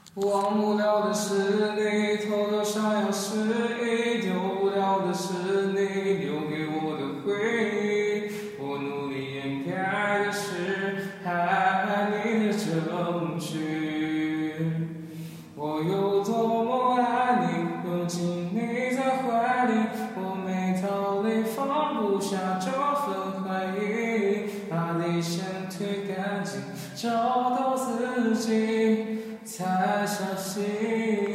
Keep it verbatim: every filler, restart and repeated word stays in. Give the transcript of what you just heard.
忘不了的是你，偷偷想要失忆，丢不了的是你留给我的回忆。我努力掩盖的是爱你的证据。我有多么爱你，拥紧你在怀里，我没逃离，放不下这份怀疑。把底线推干净，找到自己。才相信。